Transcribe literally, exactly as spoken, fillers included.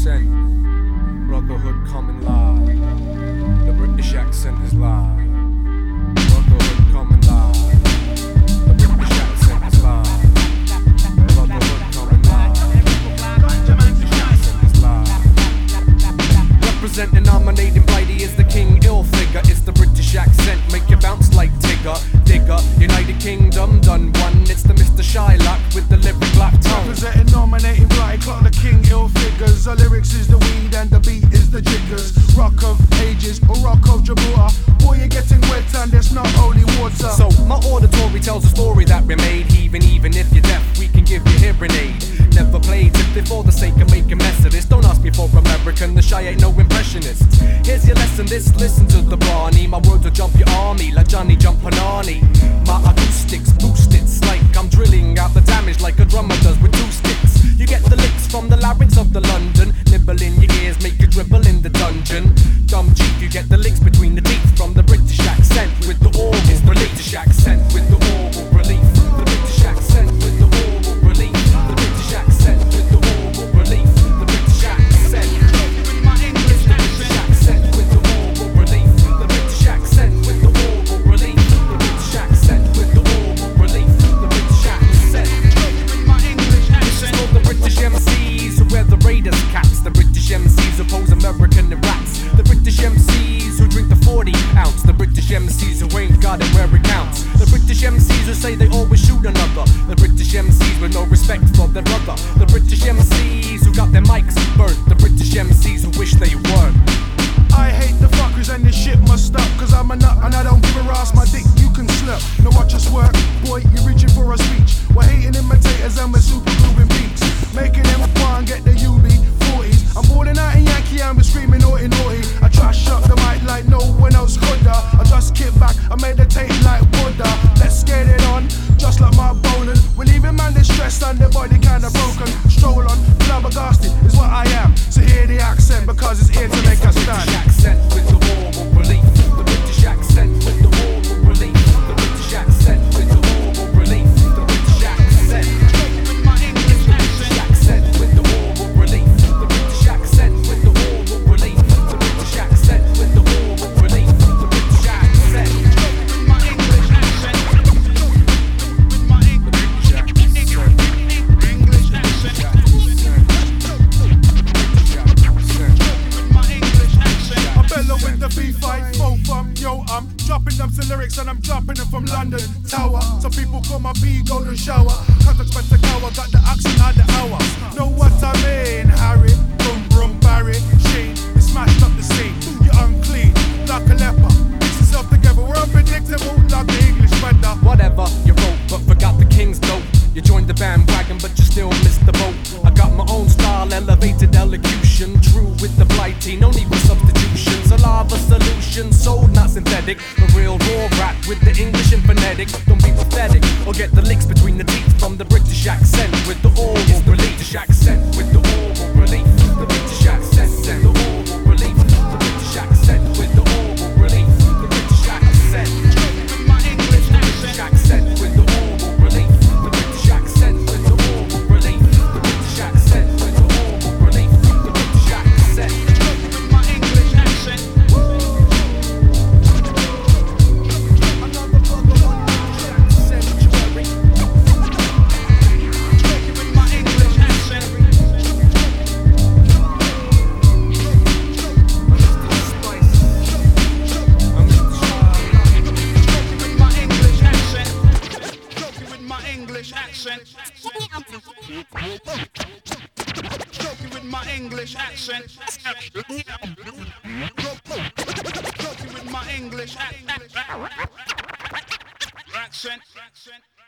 accent, brotherhood coming live. The British accent is live. Brotherhood coming live. The British accent is live. Brotherhood coming live. The British accent is live. Representing, nominating, Blighty is the king, ill figure. It's the British accent, make you bounce like Tigger, Digger. United Kingdom done one. It's the Mister Shylock with the lyric black tongue. Representing, nominating, Blighty, clock the king, ill figures. The lyrics is the weed and the beat is the jiggers. Rock of ages or rock of Gibraltar. Boy, you're getting wet and there's not only water. So my auditory tells a story that we made. Even even if you're deaf, we can give you hearing aid. Never played simply for the sake of making mess of this. Don't ask me for American, the shy ain't no impressionist. Here's your lesson, this, listen to the Barney. My words will jump your army like Johnny jump Panani. My acoustics boost it, like I'm drilling out the damage like a drummer does with two sticks. You get the licks from the larynx of the London. Nibble in your ears, make you dribble in the dungeon. Dumb cheek, you get the licks between the teeth from the British accent with the oral. It's the British accent with the oral relief. The British accent with the oral relief. The British accent with the oral relief. The British accent. My English accent. With the oral relief. The British accent with the oral relief. The British accent with the oral relief. The British accent. My English accent. For the British M Cs who wear the Raiders caps. The British M Cs who pose American and raps. The British M Cs who drink the forty ounce. The British M Cs who ain't got it where it counts. The British M Cs who say they always shoot another. The British M Cs with no respect for their brother. The British M Cs who got their mics burnt. The British M Cs who wish they weren't. I hate the fuckers and this shit must stop. Cause I'm a nut and I don't give a ass. My dick you can slurp. No, watch us work. Boy, you're reaching for a speech. We're hating imitators and we're super grooving beats. Making them one get the U B forties. I'm balling out in Yankee and we're screaming naughty naughty. I trash up the mic like no one else could. I just kick back, I meditate like Buddha. Let's get it on, just like Mark Bolan. We're leaving man distressed and their body kinda broken. Stroll on, flabbergasted is what I am. So hear the accent because it's here to make us stand. Accent with the oral relief. The British accent with the oral relief. The British accent with the oral relief. The British accent. My English accent. Accent with the oral relief. The British accent with the oral relief. The British accent with the oral relief. The British accent. My English accent. My English accent. English accent. My English accent. I bellow with the V five, phone from, yo, I'm dropping them some lyrics and I'm dropping them from London Tower. Some people call my P golden shower. Can't expect the cower, got the accent at the hour. Know what I mean, Harry? Brum brum Barry, Sheen, you smashed up the scene. You're unclean, like a leper. Mix yourself together, we're unpredictable, like the English weather. Whatever you wrote, but forgot the king's dope. You joined the bandwagon, but you still missed the boat. I got my own style, elevated elocution. True with the Blighty, no need for substitutions. A lava solution, sold, not synthetic. The real raw rap with the English and phonetic. Don't be pathetic, or get the licks between the teeth from the British accent with the oral relief. The British accent with the oral relief. The British accent and the oral relief. The British accent with the oral relief. The British accent. My English British accent. accent with the oral relief. The British accent with the oral relief. The British accent with the oral relief. The British accent. My English accent. My English accent. My English accent. Joking with my English accent. Joking with my English accent. Joking with my English accent. Accent.